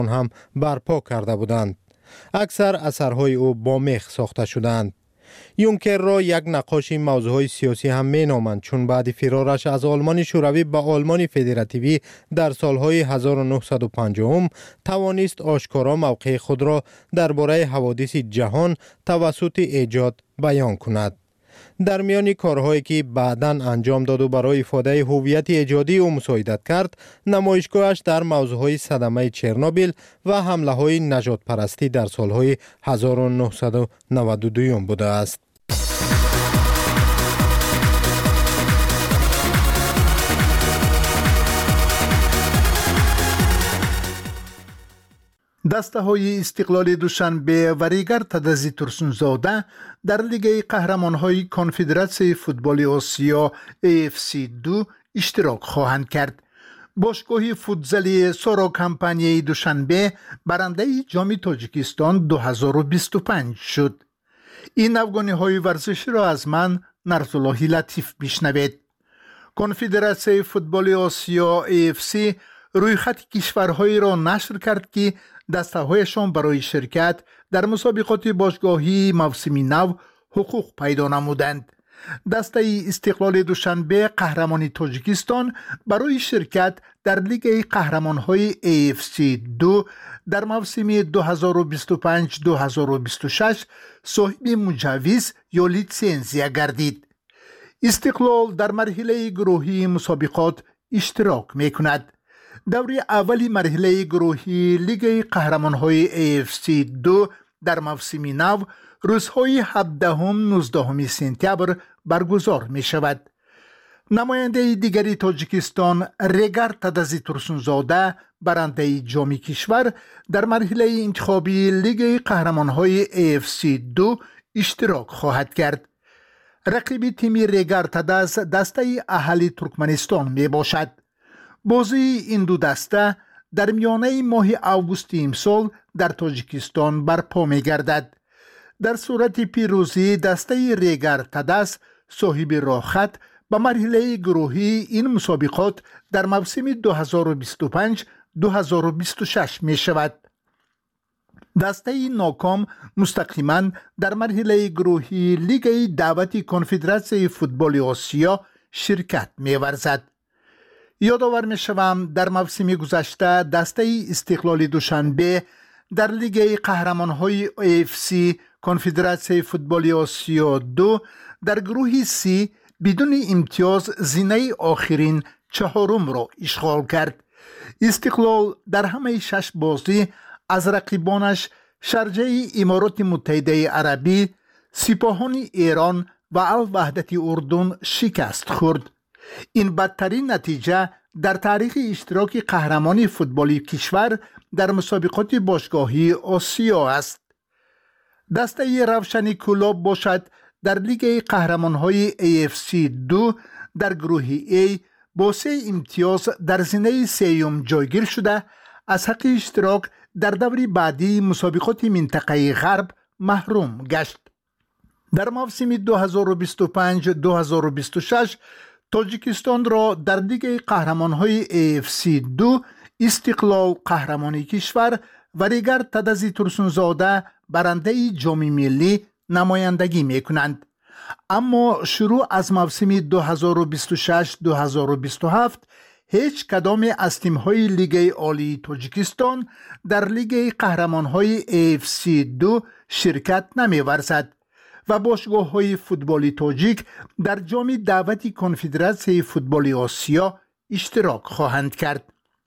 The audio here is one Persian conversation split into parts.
هم برپا کرده بودند. اکثر اثرهای او با میخ ساخته شدند. یونکر را یک نقاش موضوعهای سیاسی هم می نامند، چون بعد فرارش از آلمان شوروی به آلمان فدراتیوی در سالهای 1950 توانست آشکارا موقع خود را درباره حوادث جهان توسط ایجاد بیان کند. در میان کارهایی که بعداً انجام داد و برای افاده هویت ایجادی او مساعدت کرد، نمایشگاهش در موضوعهای صدمه چرنوبیل و حمله های نژاد پرستی در سالهای 1992 بوده است. دسته های استقلال دوشنبه و ریگر تدزی ترسونزاده در لیگ قهرمان های کنفدراسیون فوتبال آسیا AFC2 اشتراک خواهند کرد. باشگاه فوتزالی سورا کمپانی دوشنبه برنده جام تاجیکستان 2025 شد. این افغانی های ورزشی را از من نرزالله لطیف بشنوید. کنفدراسیون فوتبال آسیا AFC روی خط کشورهایی را نشر کرد که دسته هایشان برای شرکت در مسابقات باشگاهی موسمی نو حقوق پیدا نمودند. دسته استقلال دوشنبه قهرمان تاجیکستان برای شرکت در لیگ قهرمان‌های AFC2 در موسم 2025-2026 صاحب مجوز یا لیسانسیه گردید. استقلال در مرحله گروهی مسابقات اشتراک می‌کند. دوره اولی مرحله گروهی لیگ قهرمان‌های AFC2 در موسم نو روزهای 17-19 سپتامبر برگزار می شود. نماینده دیگری تاجیکستان ریگر تدزی ترسونزاده برنده جام کشور در مرحله انتخابی لیگ قهرمان‌های AFC2 اشتراک خواهد کرد. رقیب تیم ریگر تدز دسته اهلی ترکمنستان می باشد. بازی این دو دسته در میانه ماه اوگوست امسال در تاجیکستان برپا می گردد. در صورت پیروزی دسته ریگر تدس صاحب راخت به مرحله گروهی این مسابقات در موسم 2025-2026 می شود. دسته ناکام مستقیما در مرحله گروهی لیگ دعوت کنفدراسیون فوتبال آسیا شرکت می ورزد. یادآور می شوم در موسم گذشته دسته استقلال دوشنبه در لیگ قهرمان‌های AFC کنفدراسیون فوتبال آسیا 2 در گروه C بدون امتیاز زینه آخرین چهارم را اشغال کرد. استقلال در همه 6 بازی از رقیبانش شارجه امارات متحده عربی، سپاهان ایران و الوحدت اردن شکست خورد. این بدترین نتیجه در تاریخ اشتراک قهرمانی فوتبالی کشور در مسابقات باشگاهی آسیا است. دسته روشن کلاب باشد در لیگ قهرمان‌های AFC2 در گروه A با 3 امتیاز در زینه سوم جایگیر شده از حق اشتراک در دور بعدی مسابقات منطقه غرب محروم گشت. در موسم 2025-2026 تاجیکستان را در لیگ قهرمان‌های AFC2 استقلال قهرمانی کشور و ریگر تدزی ترسونزاده برنده جام ملی نمایندگی می‌کنند. اما شروع از موسم 2026-2027 هیچ کدام از تیم‌های لیگ عالی تاجیکستان در لیگ قهرمان‌های AFC2 شرکت نمی‌ورزد و باشگاه‌های فوتبالی تاجیک در جام دعوت کنفدراسیون فوتبال آسیا اشتراک خواهند کرد.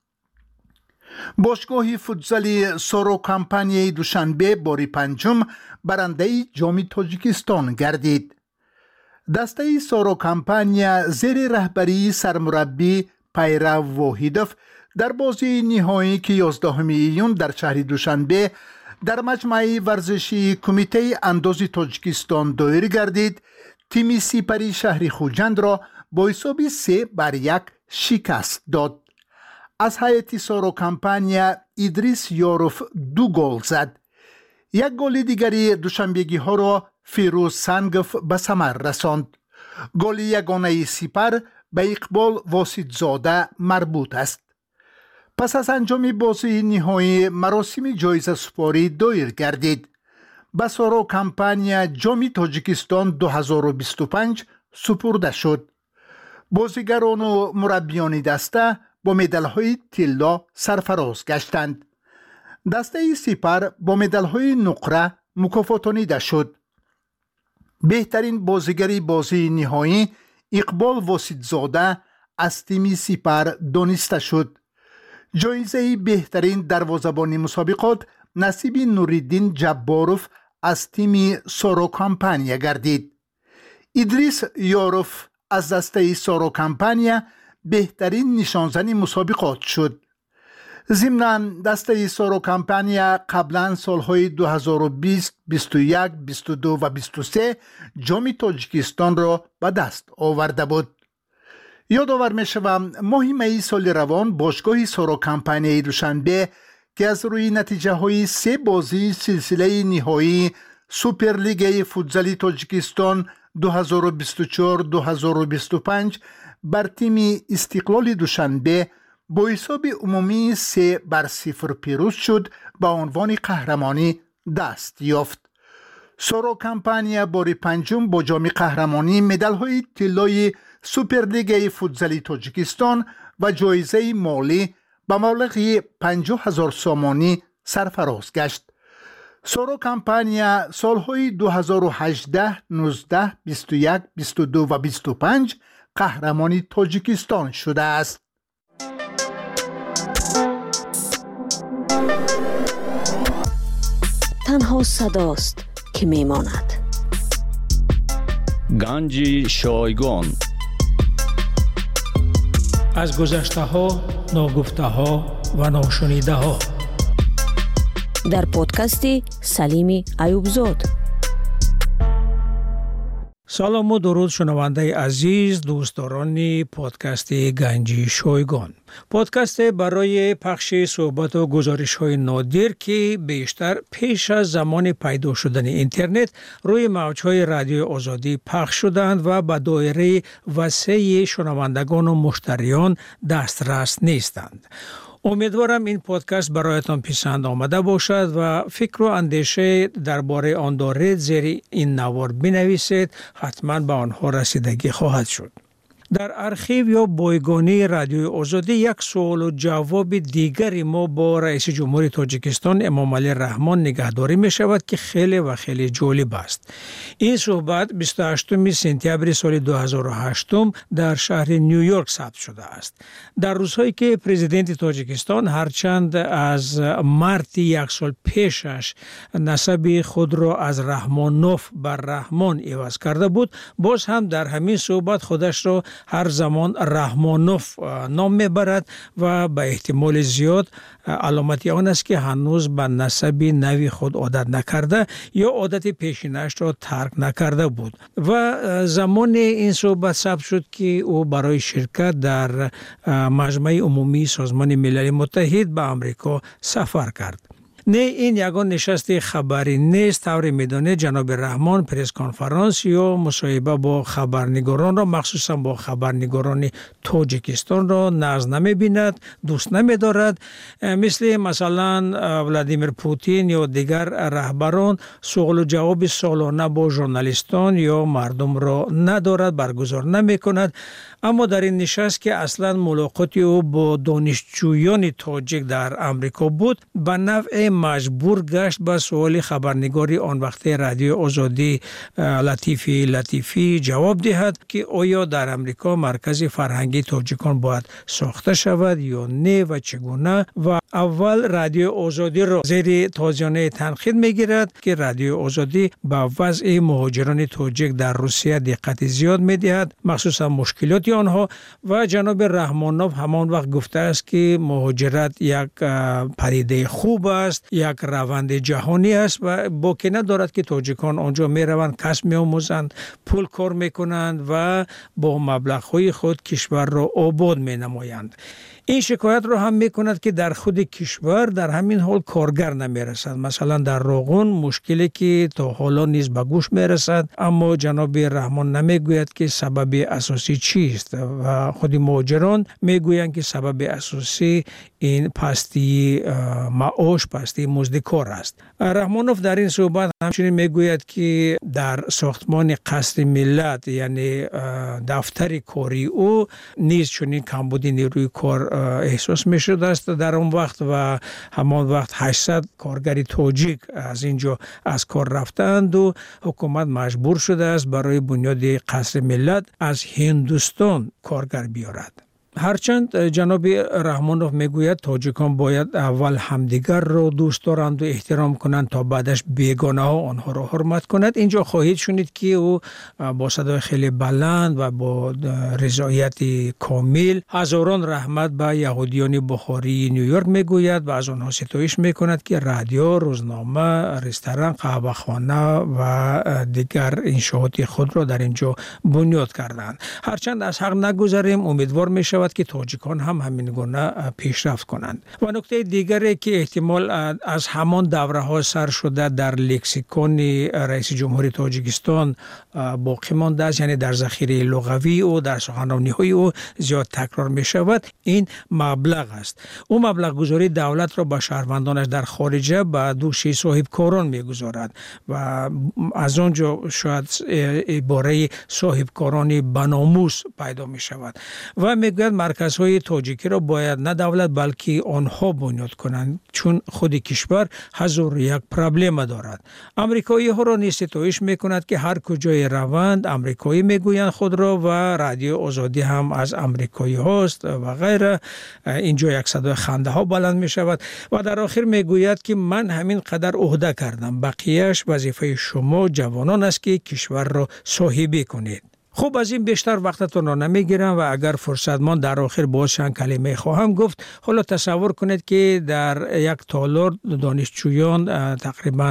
باشگاه فوتزالی سورا کمپانی دوشنبه باری پنجم برنده جام تاجیکستان گردید. دسته سورا کمپانی زیر رهبری سرمربی پیرو واحدوف در بازی نهایی که 11 ایون در شهر دوشنبه در مجمع ورزشی کمیته انداز تاجیکستان دایر گردید. تیم سپری شهر خوجند را با حساب 3-1 شکست داد. از هیئت سورا کمپانی ادریس یاروف 2 گل زد. یک گل دیگری دوشنبگی ها را فیروز سنگف به ثمر رساند. گل یگانه سپر به اقبال واسطزاده مربوط است. پس از انجام بازی نهایی مراسم جایزه سپاری دایر گردید. به سورو کمپانیا جام تاجیکستان 2025 سپرده شد. بازیگران و مربیان دسته با مدال‌های طلا سرفراز گشتند. دسته سپر با مدال‌های نقره مکافاتانیده شد. بهترین بازیگری بازی نهایی اقبال واسطزاده از تیم سپر دانسته شد. جایزه بهترین دروازه‌بان مسابقات نصیب نوریدین جباروف از تیم سورو کمپانیا گردید. ادریس یاروف از دسته سورو کمپانیا بهترین نشانزن مسابقات شد. ضمناً دسته سورو کمپانیا قبلا سالهای 2020، 21، 22 و 23 جام تاجیکستان را به دست آورده بود. یادآور می شوم ماه می سال روان باشگاه سورو کمپانیای دوشنبه که از روی نتیجه های 3 بازی سلسله نهایی سوپرلیگ فوتزال تاجیکستان 2024-2025 بر تیم استقلال دوشنبه با حساب عمومی 3-0 پیروز شد به عنوان قهرمانی دست یافت. سورو کمپانیا بار پنجم با جام قهرمانی مدال‌های طلای سوپرلیگ فوتزال تاجیکستان و جایزه مالی به مبلغ 50,000 سومانی سرفراز گشت. سورو کمپانیا سالهای 2018، 19، 21، 22 و 25 قهرمانی تاجیکستان شده است. تنها صداست که میماند. گنج شایگان از گذشته ها، ناگفته ها و ناشنیده ها در پادکست سلیمی ایوبزاد. سلام و درود شنونده عزیز، دوستداران پادکست گنج شایگان. پادکست برای پخش صحبت و گزارش های نادر که بیشتر پیش از زمان پیدا شدن اینترنت روی موج‌های رادیو آزادی پخش شدند و به دایره وسیع شنوندگان و مشتریان دسترس نیستند. امیدوارم این پادکست برایتان پسند آمده باشد و فکر و اندیشه درباره آن دارید زیر این نوار بنویسید، حتما به آنها رسیدگی خواهد شد. در ارشیو یا بایگانی رادیو آزادی یک سوال و جواب دیگری ما با رئیس جمهور تاجیکستان امام علی رحمان نگهداری می شود که خیلی جالب است. این صحبت 28 سپتامبر سال 2008 در شهر نیویورک ثبت شده است. در روزهایی که پرزیدنت تاجیکستان هرچند از مارت یک سال پیشش نسب خود را از رحمانوف بر رحمان عوض کرده بود، باز هم در همین صحبت خودش را هر زمان رحمانوف نام میبرد و به احتمال زیاد علامتی آن است که هنوز به نسب نوی خود عادت نکرده یا عادت پیشینش را ترک نکرده بود و زمان این صحبت ثبت شد که او برای شرکت در مجمع عمومی سازمان ملل متحد به امریکا سفر کرد. نه این یگان نشست خبری نیست. طور میدانه جناب رحمان پرس کنفرانس یا مصاحبه با خبرنگاران را، مخصوصا با خبرنگاران تاجیکستان را ناز نمی‌بیند، دوست نمی‌دارد. مثلا ولادیمیر پوتین یا دیگر رهبران سوال و جواب سالانه با ژورنالیستان یا مردم را ندارد، برگزار نمی‌کند. اما در این نشست که اصلا ملاقاتی او با دانشجویان تاجیک در امریکا بود، به نوع مجبور گشت به سوال خبرنگاری آن وقت رادیو آزادی لطیفی جواب دهد که آیا در امریکا مرکز فرهنگی تاجیکان باید ساخته شود یا نه و چگونه. و اول رادیو آزادی را زیر تازیانه تنقید میگیرد که رادیو آزادی به وضع مهاجران تاجیک در روسیه دقت زیاد میدهد، مخصوصا مشکلات آنها. و جناب رحمانوف همان وقت گفته است که مهاجرت یک پدیده خوب است، یک روند جهانی است و باکی ندارد که تاجیکان آنجا می روند، کسب می آموزند، پول کار می کنند و با مبلغ های خود کشور را آباد می نمایند. این شکایت رو هم میکند که در خود کشور در همین حال کارگر نمیرسد. مثلا در روغن مشکلی که تا حالا نیز به گوش میرسد، اما جناب رحمان نمیگوید که سبب اساسی چیست و خود مهاجران میگویند که سبب اساسی این پستی معاش، پستی مزد کار است. رحمانوف در این صحبت همچنین میگوید که در ساختمان قصر ملت یعنی دفتر کاری او نیز چنین کمبود نیروی کار احساس می شده است در اون وقت و همان وقت 800 کارگر تاجیک از اینجا از کار رفتند و حکومت مجبور شده است برای بنیاد قصر ملت از هندوستان کارگر بیارد. هرچند جناب رحمانوف میگوید تاجیکان باید اول همدیگر را دوست دارند و احترام کنند تا بعدش بیگانه ها آنها را حرمت کند. اینجا خواهید شنید که او با صدای خیلی بلند و با رضایت کامل هزاران رحمت به یهودیان بخاری نیویورک میگوید و از آنها ستایش میکند که رادیو، روزنامه، رستوران، قهوه‌خانه و دیگر انشاءات خود را در اینجا بنیاد کردند. هرچند از حق نگذریم، امیدوار میشود که تاجیکان هم همین گونه پیشرفت کنند. و نکته دیگری که احتمال از همان دوره ها سر شده در لکسیکون رئیس جمهوری تاجیکستان باقی مانده است، یعنی در ذخیره لغوی او در سخنرانی های او زیاد تکرار می شود، این مبلغ است. او مبلغ گذاری دولت را به شهروندانش در خارجه به دوش صاحب کاران می گذارد و از آنجا شاید عباره صاحب کاران بناموس پیدا می شود و میگوید مرکزهای تاجیکی را باید نه دولت بلکه آنها بنیاد کنند، چون خود کشور هزار یک پرابلم دارد. امریکایی ها را نیز ستایش میکند که هر کجای روند امریکایی میگویند خود را و رادیو آزادی هم از امریکایی هاست و غیره. اینجا یک صدای خنده ها بلند می شود و در آخر میگوید که من همین قدر عهده کردم، بقیهش وظیفه شما جوانان است که کشور را صاحبی کنید. خوب، از این بیشتر وقتتون را نمیگیرم و اگر فرصت مان در آخر باز چند کلمه خواهم گفت. حالا تصور کنید که در یک تالار دانشجویان تقریبا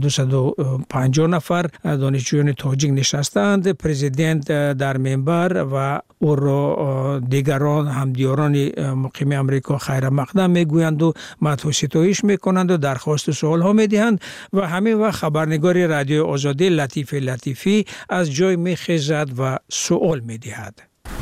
250 نفر دانشجویان تاجیک نشستند، پرزیدنت در منبر و او را دیگران همدیاران مقیم امریکا خیر مقدم میگویند و مدح و ستایش میکنند و درخواست و سوال ها میدهند و همین وقت خبرنگار رادیو آزادی لطیفی از جای میخیزد و سوال میدهد.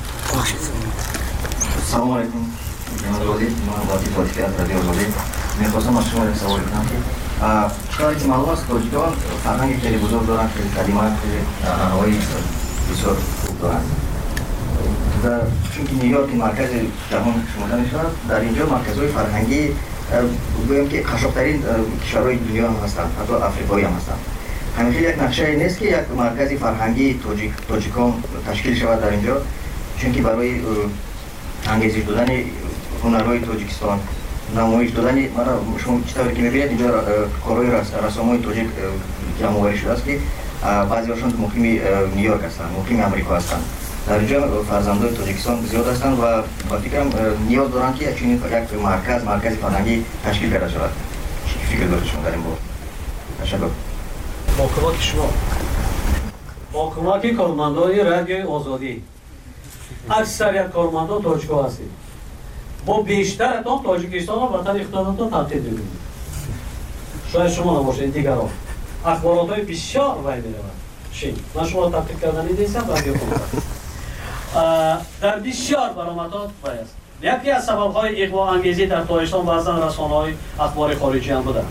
سلام علیکم جناب وزیر، من لطیفی از رادیو آزادی میخواستم از شما سوال کنم که کاری که معلوم است تاجیکان فرهنگی خیلی بزرگ دارند، خیلی کلمات خیلی بسیار خوب دارند. چون که نیویورک مرکز جهان شمرده میشود، در اینجا مرکزهای فرهنگی گویم که قشنگترین کشورهای دنیا هم هستند، حتی افریقایی هم هستند. همیشه یک نقشه نیست که یک مرکز فرهنگی تاجیکان تشکیل شود در اینجا، چون که برای انگیزش دادن هنرهای تاجیکستان، نمایش دادن شما چطوری که میبینید اینجا کارهای رسامای تاجیک جمع‌آوری شده است که بعضی‌هاشون مقیم نیویورک هستند، مقیم امریکا هستند. در اینجا فرزندان تاجیکستان زیاد هستند و با فکرم نیاز دارند که چنین یک مرکز فرهنگی تشکیل کرده شود. چی فکر دارید شما در این باره؟ تشکر. با کمک شما، با کمک کارمندان رادیو آزادی، اکثریت کارمندان تاجیک‌ها هستید. با بیشترتان تاجیکستان و وطن خودتان تبدیل می‌کنید. شاید شما نباشید، دیگران اخبارات‌های بسیار وای می‌رود. من شما را تبدیل کردن نیستم رادیو کنم. در بسیار برآمدات وای است. یکی از سبب‌های اغوا انگیزی در تاجیکستان بعضاً رسانه‌های اخبار خارجی هم بودند.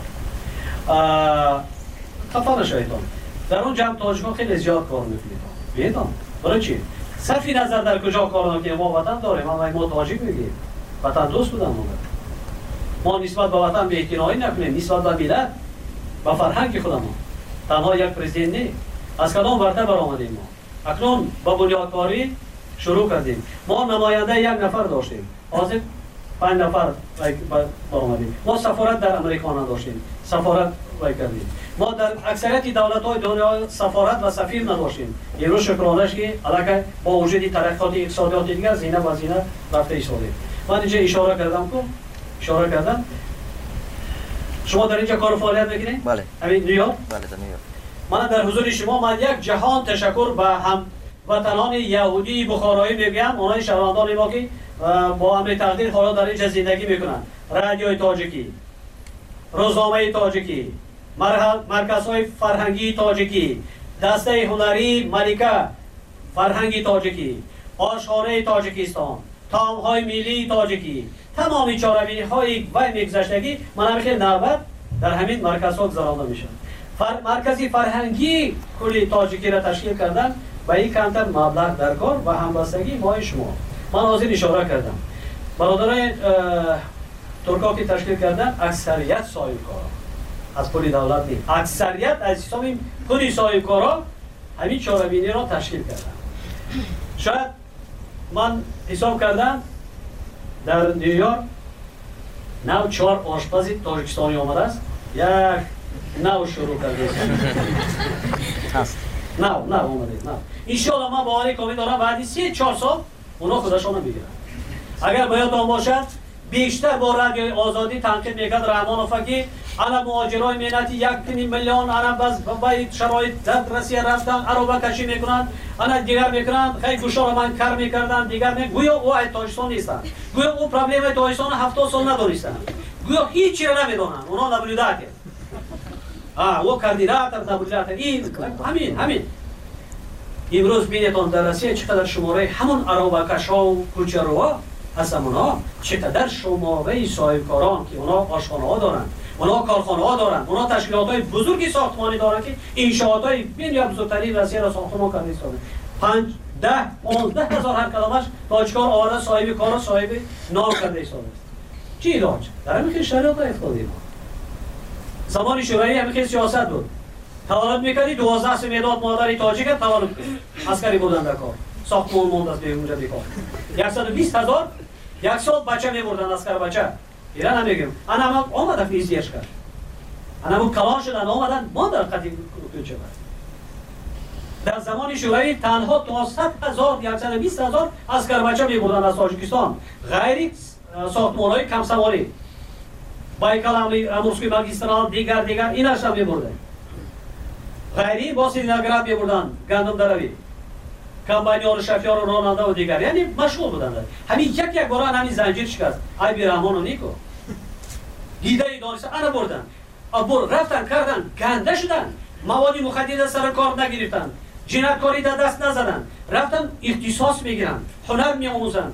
خفا نشویدان. در اون جمع تاجیک‌ها خیلی زیاد کار می‌کنید. بیایید. برای چی؟ صرفی نظر در کجا کار می‌کنیم، ما وطن داریم، ما تاجیک میگیم. وطن دوست بودن ما نسبت به وطن به احترامی نکنیم، نسبت به ملت، به فرهنگ خودمان. تنها یک پرزیدنت نه. از کدام ورطه برآمدیم ما. اکنون با بنیادکاری شروع کردیم. ما نماینده یک نفر داشتیم. حاضر 5 نفر برآمدیم. ما سفارت در امریکا نداشتیم. سفارت کردیم. ما در اکثریت دولت‌های دنیا سفارت و سفیر نداشتیم. امروز شکرانش که علاقه با وجود ترقیات اقتصادی دیگر زینه و زینه رفته ایستاده. من اینجا اشاره کردم. شما در اینجا کار و فعالیت می‌کنید؟ بله. همین نیویورک؟ بله، در نیویورک. من در حضور شما یک جهان تشکر به هم وطنان یهودی بخارایی میگم، اونای شهروندان ما که با امر تقدیر حالا در اینجا زندگی میکنن، رادیوی تاجیکی، روزنامه تاجیکی، مرکزهای فرهنگی تاجیکی، دسته هنری ملکه فرهنگی تاجیکی، آشخانه تاجیکستان، طعم‌های ملی تاجیکی، تمامی چاره‌بینی‌های و میگذشتگی من خیلی نوبت در همین مرکزها گذرانده میشن. مرکزی فرهنگی کلی تاجیکی را تشکیل کردن و این کمتر مبلغ در کار و همبستگی ما شما. من حاضر اشاره کردم برادران ترکا که تشکیل کردن اکثریت صاحبکارا از پول دولت نیست، اکثریت از حساب پول صاحبکارا همین چاره‌بینی را تشکیل کردن. شاید من حساب کردم در نیویورک 94 آشپز تاجیکستانی آمده است، یک نو شروع کرده است. نه اومده. انشاءالله من باوری کامل دارم بعد 3-4 سال اونا خودشون میگیرن. اگر باید آن باشد بیشتر با رادیو آزادی تنقید میکرد رحمان فقیه انا مهاجرای ملتی 1 میلیون انا باز با شرایط در روسیه رفتن عربا کشی میکنن انا دیگر میکنن خیلی گوشا رو من کار میکردن دیگر گویا او تاجیکستان نیستن، گویا او پرابلم تاجیکستان 70 سال ندونستن، گویا هیچ چیز نمیدونن، اونا نبودات او کاندیدات نبودات همین امروز بینتون در روسیه چقدر شماره همون عربا کشا و کوچروا هستن، چقدر شماره صاحبکاران که اونا آشخانه ها دارن، اونا کارخانه ها دارن، اونا تشکیلات های بزرگی ساختمانی دارن که انشاءات های بین بزرگترین روسیه را ساختمان کرده ایستاده. 5-10-15 هزار هر کلمش تاجیکار آورده صاحب کار و صاحب نام کرده ایستاده. چی علاج؟ در همین شرایط افتادیم ما. زمان شورایی همین سیاست بود. تولد میکردی 12 سه مداد مادری تاجیک تولد عسکری بودن در کار. ساختمان موند از اونجا بیکار. 120,000 یک سال بچه میبردن عسکر بچه. ایران نمیگم. انا آمدن فیزیش کرد. انا کلان شدن آمدن ما در قدیم کوچه بود. در زمان شورایی تنها 200,000 120,000 عسکر بچه میبردن از تاجیکستان. غیر ساختمان‌های کم سواری. بایکال امروزکی ماگیسترال دیگر ایناش هم میبردن. غیری با سینگراد میبردن گندم دروی. کمبانیان شفیار و راننده و دیگر یعنی مشغول بودن. همین یک بار همین زنجیر شکست. ای بی رحمان و نیکو. دیده ای دانست انا بردن. رفتن کردن گنده شدن. مواد مخدر سر کار نگرفتن. جنایتکاری در دست نزدن. رفتن اختصاص میگیرن. هنر میآموزن.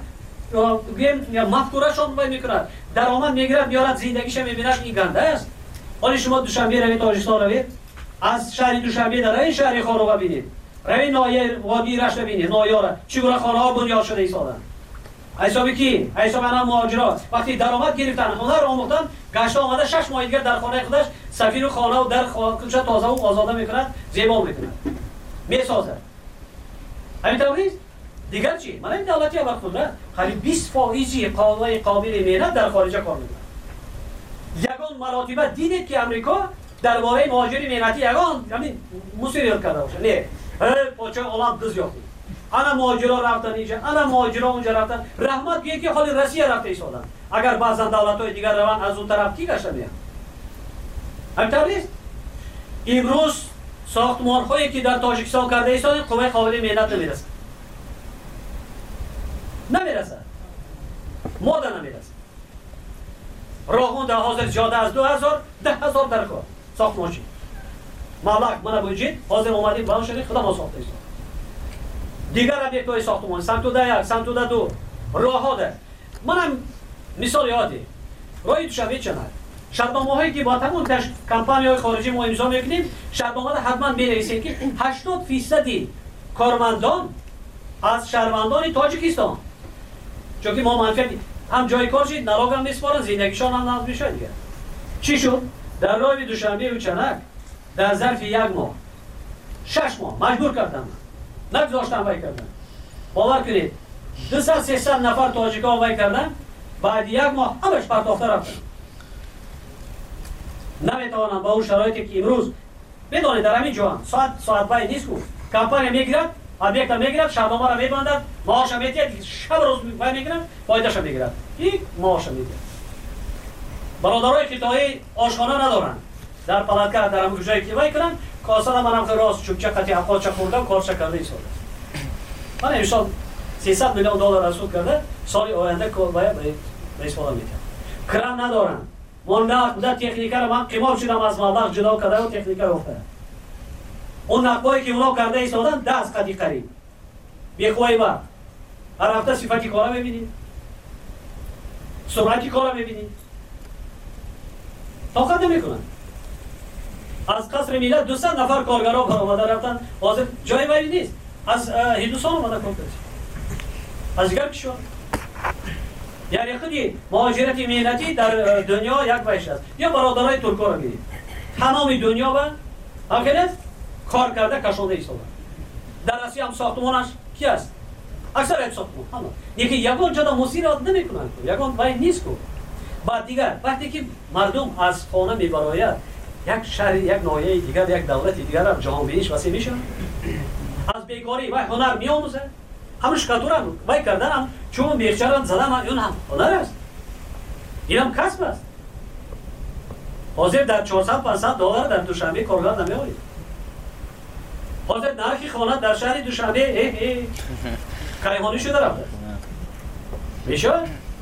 یا مفکورهشون وای میکنن. درآمد میگیرن میارن زندگیش میبینن این گنده است. ولی شما دوشنبه روید تاجیکستان روید. از شهر دوشنبه در این شهر خارو ببینید. روید نایه وادی رشت ببینید. نایاره چگونه خانه‌ها بنیاد شده ایستادن. حسابی کی؟ حساب انا مهاجرات وقتی درآمد گرفتن هنر آموختن گشت آمده 6 ماه دیگه در خانه خودش سفیر خانه و در خودش تازه و آزاده میکنند زیبا میکنند میسازه. همین طوریست دیگر چی؟ من این دولتی هم وقت نه خیلی 20% قابل مهنت در خارج کار میکنن. یگان مراتبه دیدید که امریکا درباره مهاجری مهنتی یگان همین مسئولیت کرده باشه. نه پاچه اولاد دز یافت. انا مهاجرا رفتن اینجا، انا مهاجرا اونجا رفتن. رحمت بیه که حال روسیه رفته ایستادن. اگر بعضا دولت‌های دیگر روان از اون طرف کی گشته میان؟ همینطور نیست؟ امروز ساختمان‌هایی که در تاجیکستان کرده ایستادن قوه قابل مهنت نمیرسه. نمیرسه. ماده نمیرسه. راهون در حاضر زیاده از 2000 10,000 در کار ساختمان چی؟ مالک من بوجید حاضر اومدیم بلند شدیم خدا ما ساخته ایستاد. دیگر ابیکت‌های ساختمان سمتوده 1 سمتوده 2 راه‌ها ده. منم مثال یادی راهی دوشنبه چنار شرطنامه‌هایی که با تمام کمپانی‌های خارجی ما امضا می‌کنیم شرطنامه حتما بنویسید که 80% کارمندان از شهروندان تاجیکستان چون که ما منفعت هم جای کار شید نلاگ هم میسپارن زندگیشان هم نظم میشه دیگه. چی شد؟ در راه دوشنبه و چنک در ظرف 1 ماه 6 ماه مجبور کردم نگذاشتم وای کردن. باور کنید 200-300 نفر تاجیکا وای کردن بعد 1 ماه همش پرداخته رفتن. نمیتوانم با اون شرایطی که امروز بدونید در همین جوان ساعت وای نیست کو کمپانی میگیرد ابیکت میگیرد شبنامه را میبندد معاش میگیرد شب روز وای میگیرد فایدهش میگیرد این معاش میگیرد. برادرای کتایی آشخانه ندارن در پلاتکا در همون جایی که وای کنن کاسه منم که راست چوبچه قطعی افقاچه خوردم کارچه کرده ایستاده. من امسال 300 میلیون دلار رسود کرده، سال آینده باید به استفاده میکنه. کرم ندارن. من نقد تکنیکا رو من قیمت شدم از مبلغ جدا کرده و تکنیکا رو افتاده. اون نقبایی که اونا کرده ایستادن دست قدی قریب. بیخوایی با. هر هفته صفتی کارا ببینید. سرعتی کارا ببینید. طاقت نمیکنن. از قصر ملت 200 نفر کارگرا برآمده رفتن، حاضر جای وری نیست. از هندوستان اومده کار کرد. از دیگر کشور. یعنی خودی مهاجرت مهنتی در دنیا یک وجه است. یا برادرای ترکا رو می‌بینید. تمام دنیا با همکنه کار کرده کشونده ایستاده. در آسیا هم ساختمانش کی است؟ اکثر ساختمان. همه. یکی یگان جدا مسیرات نمی‌کنن. یگان وای نیست کو. بعد دیگر وقتی که مردم از خانه میبراید یک شهر، یک ناحیه دیگر، یک دولت دیگر هم جهان بینیش وسیع میشه. از بیکاری و هنر میآموزه. همش کاتورن وای کردن هم چون بیچاره‌ام زدم اون هم هنر است. اینم کسب است. حاضر در 400-500 دلار در دوشنبه کارگر نمیآورید. حاضر نرخ خانه در شهر دوشنبه کیهانی شده رفته. میشه؟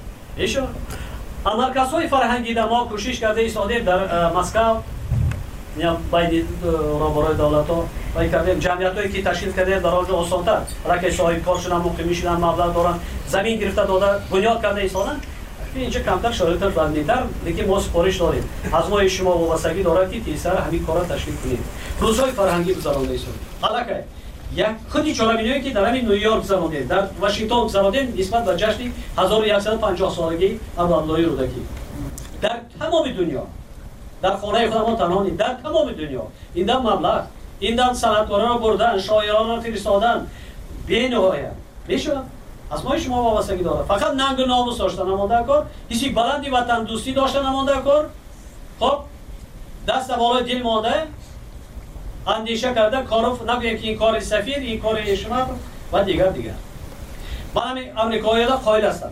مرکزهای فرهنگی در ما کوشش کرده ایستادیم در مسکو یا باید را برای دولت ها باید کردیم جمعیت هایی که تشکیل کرده در آنجا آسان‌تر رکش های کار شدن مقیمی شدن مبلغ دارن زمین گرفته داده بنیاد کرده ایستادن اینجا کمتر شرایط بندی‌تر لیکن ما سپارش داریم از ما شما وابستگی دارد که تیسر همین کارا تشکیل کنیم روزهای فرهنگی گذرانده ایستادیم حالا یک خودی چالمینویی که در همین نیویورک گذراندیم در واشنگتن گذراندیم نسبت به جشن 1150 سالگی عبدالله رودکی در تمام دنیا در خانه خودمان تنها نیست در تمام دنیا این دم مبلغ این دم صنعتکاران را بردن شاعران را فرستادن بی‌نهایت میشه از ما شما وابستگی داره فقط ننگ و ناموس داشتن نمانده کار کسی بلندی وطن دوستی داشتن نمانده کار خب دست بالای دل مانده اندیشه کرده کارو نگویم که این کار سفیر این کار اشمت و دیگر من همین امریکایی ها قائل هستم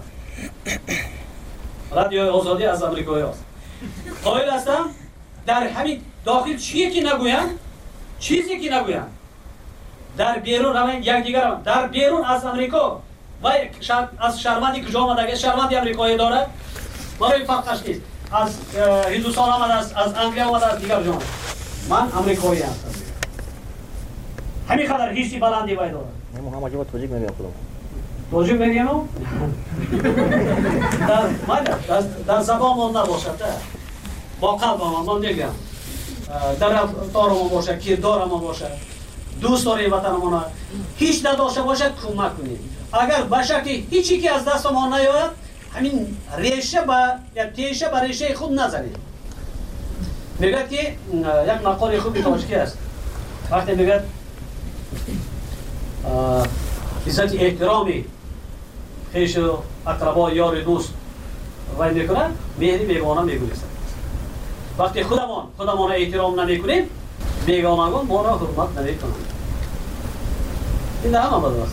رادیو آزادی از امریکایی هست قائل هستم در همین داخل چیزی که نگویم در بیرون همین یک دیگر هم در بیرون از امریکا و از شهروندی کجا آمده شهروندی امریکایی داره برای فرقش نیست از هندوستان آمده از انگلیا آمده از دیگر جامعه من امریکایی هستم همین خاطر حسی بلندی باید دارم ما هم توجیه میگم خودم توجیه میگم در زبان من نباشد با قلبم من نگم در رفتارم باشد کردارم باشد دوست داری وطنمون هیچ نداشته باشد کمک کنید اگر باشد هیچی که از دست ما نیاید همین ریشه یا تیشه به ریشه خود نزنید میگه که یک مقاله خوبی تاجیکی است وقتی میگه عزت احترامی خیش اقربا یار دوست وای میکنه مهری بیگانه میگویست وقتی خودمان احترام نمیکنیم بیگانگان ما را حرمت نمیکنند این همه بدبخت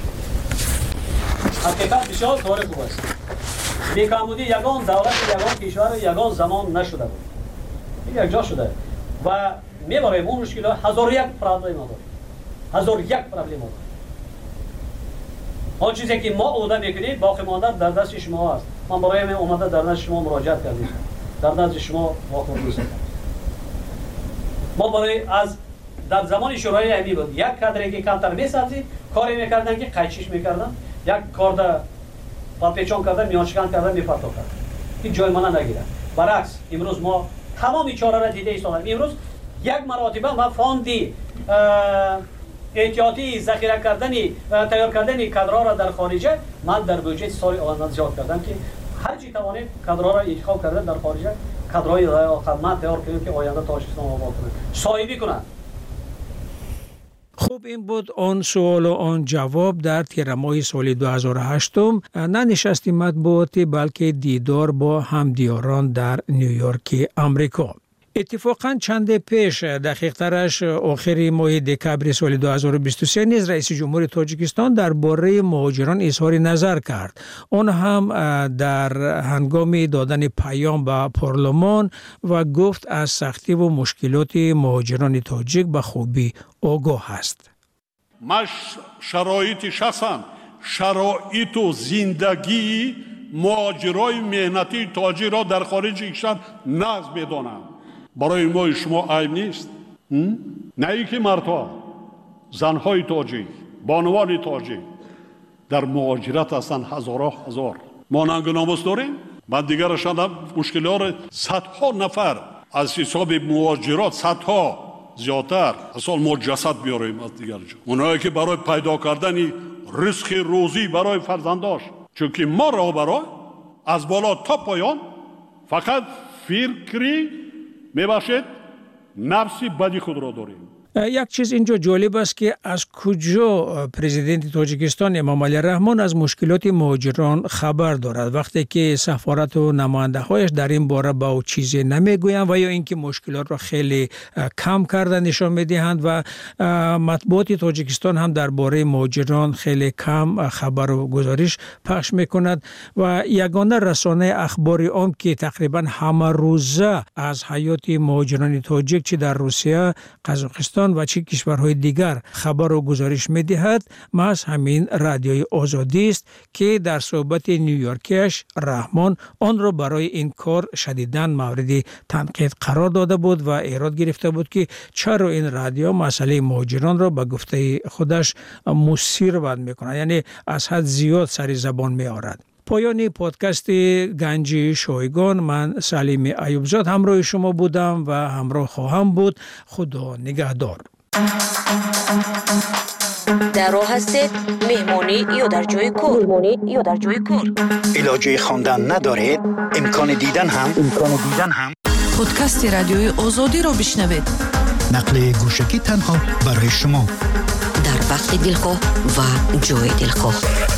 حقیقت بسیار کار خوب است بیکامودی یگان دولت یگان کشور یگان زمان نشده بود این یک جا شده و میبریم اون مشکل هزار یک پرابلم داریم آن چیزی که ما عهده میکنیم باقی مانده در دست شما است من برای من اومده در نزد شما مراجعت کردیم در نزد شما واقع نیست ما برای از در زمان شورای امنی بود یک کادری که کمتر میسازید کاری میکردن که قیچیش میکردن یک کارد با پیچان کردن میانشکن کردن میپرتاختن این جای من نگیره برعکس امروز ما تمام چاره را دیده ایستادیم امروز یک مراتبه ما فاندی احتیاطی ذخیره کردنی تیار کردنی کادرها را در خارجه من در بودجه سال آینده زیاد کردم که هر چی توانید کادرها را انتخاب کردن در خارجه کادرهای خدمت تیار کنیم که آینده تاجیکستان آباد کنند صاحبی کنند خوب این بود آن سوال و آن جواب در تیر ماه سال 2008 نه نشستی مطبوعاتی بلکه دیدار با همدیاران در نیویورک امریکا. اتفاقاً چند پیش دقیق‌ترش آخر ماه دکبر سال 2023 نیز رئیس جمهور تاجیکستان درباره مهاجران اظهار نظر کرد. آن هم در هنگام دادن پیام به پارلمان و گفت از سختی و مشکلات مهاجران تاجیک به خوبی آگاه است. من شرایط شخصا شرایط و زندگی مهاجرای مهنتی تاجی را در خارج کشور نقض می‌دانم. برای ما شما عیب نیست. نه اینکه مردها، زنهای تاجی، بانوان تاجی در مهاجرت هستند هزار. ما ننگ و ناموس داریم. من دیگر شدم مشکلات صدها نفر از حساب مهاجرات، صدها زیادتر اصلا ما جسد بیاریم از دیگر جا. اونایی که برای پیدا کردن رزق روزی برای فرزنداش، چون که ما را برای از بالا تا پایان فقط فکری میباشد نفسی بدی خود را داریم. یک چیز اینجا جالب است که از کجا پرزیدنت تاجیکستان امام علی رحمان از مشکلات مهاجران خبر دارد وقتی که سفارت و نماینده هایش در این باره با او چیزی نمیگویند و یا اینکه مشکلات را خیلی کم کرده نشان میدهند و مطبوعات تاجیکستان هم درباره مهاجران خیلی کم خبر و گزارش پخش میکند و یگانه رسانه اخباری عام که تقریبا همه روزه از حیات مهاجران تاجیک چه در روسیه، قزاقستان و چه کشورهای دیگر خبر و گزارش می‌دهد محض همین رادیوی آزادی است که در صحبت نیویورکیش رحمان آن را برای این کار شدیداً مورد تنقید قرار داده بود و ایراد گرفته بود که چرا این رادیو مسئله مهاجران را به گفته خودش مثیر بد می‌کند، یعنی از حد زیاد سر زبان می‌آورد. پایان پادکست گنج شایگان، من سلیم ایوبزاد همراه شما بودم و همراه خواهم بود. خدا نگهدار. در راه هستید مهمانی یا در جای کار؟ علاجه خواندن ندارید؟ امکان دیدن هم پادکست رادیوی آزادی را بشنوید. نقل گوشکی تنها برای شما در وقت دلخواه و جای دلخواه.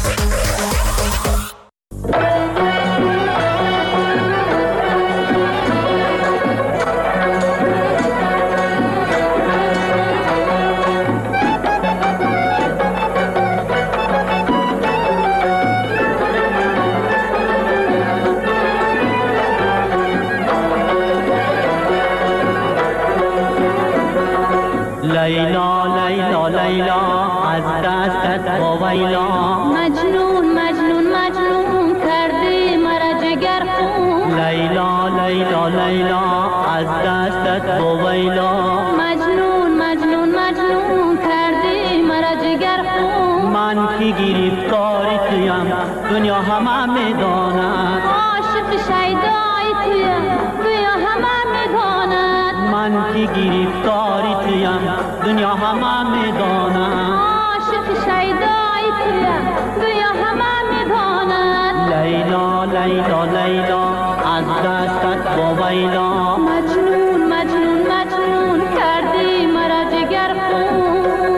لیلا لیلا لیلا از دستت باویلا، مجنون مجنون مجنون کردی مرا جگر خون. لیلا لیلا لیلا از دستت باویلا، مجنون مجنون مجنون کردی مرا جگر خون. من که گرفتار تویم دنیا همه میداند، عاشق شیدای تویم دنیا همه میداند. من که گرفتار تویم دنیا همه میداند، عاشق شیدای تویم دنیا همه میداند. لیلا لیلا لیلا از دستت باویلا، مجنون مجنون مجنون کردی مرا جگر خون.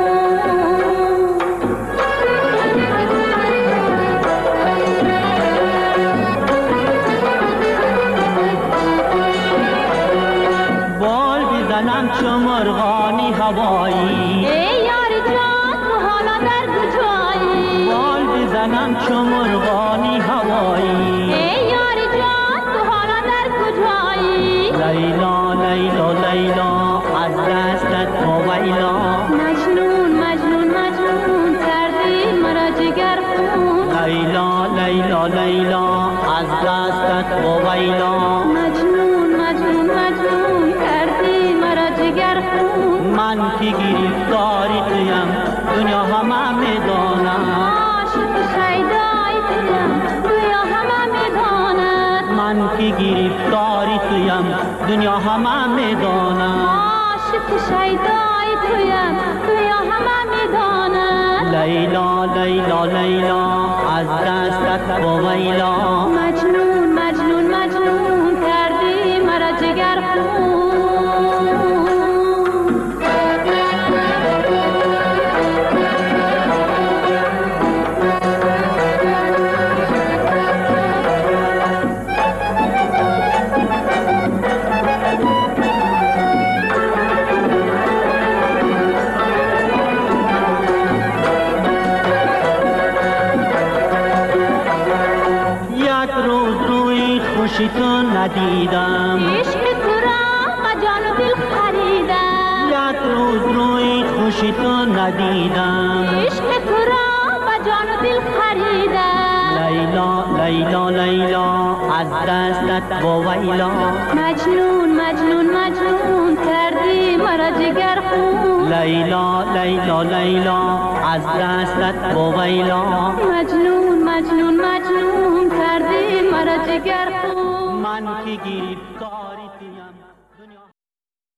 بال بزنم چو مرغانی هوایی، ای یار جان تو حالا در کجایی؟ بال بزنم چو مرغانی هوایی، ای یار جان تو حالا در کجایی؟ لیلا لیلا لیلا از دستت باویلا، مجنون مجنون مجنون کردی مرا جگر خون. لیلا لیلا لیلا از دستت باویلا، مجنون مجنون مجنون کردی مرا جگر خون. من که گرفتاری تویم دنیا همه میداند، عاشق شیدای تویم دنیا همه میداند. من که گرفتاری تویم دنیا همه میداند، عاشق شیدای تویم دنیا همه میداند. لیلا لیلا لیلا از دستت باویلا، مجنون مجنون مجنون کردی مرا جگر خون. خوشی تو ندیدم، عشق تو را با جان و دل خریدم. یک روز روی خوشی تو ندیدم. عشق تو را به جان و دل خریدم. لیلا لیلا لیلا از دستت ویلا. مجنون مجنون مجنون کردی مرا جگر خون. لیلا لیلا لیلا از دستت ویلا. مجنون مجنون مجنون کردی مرا جگر خون. من که گرفت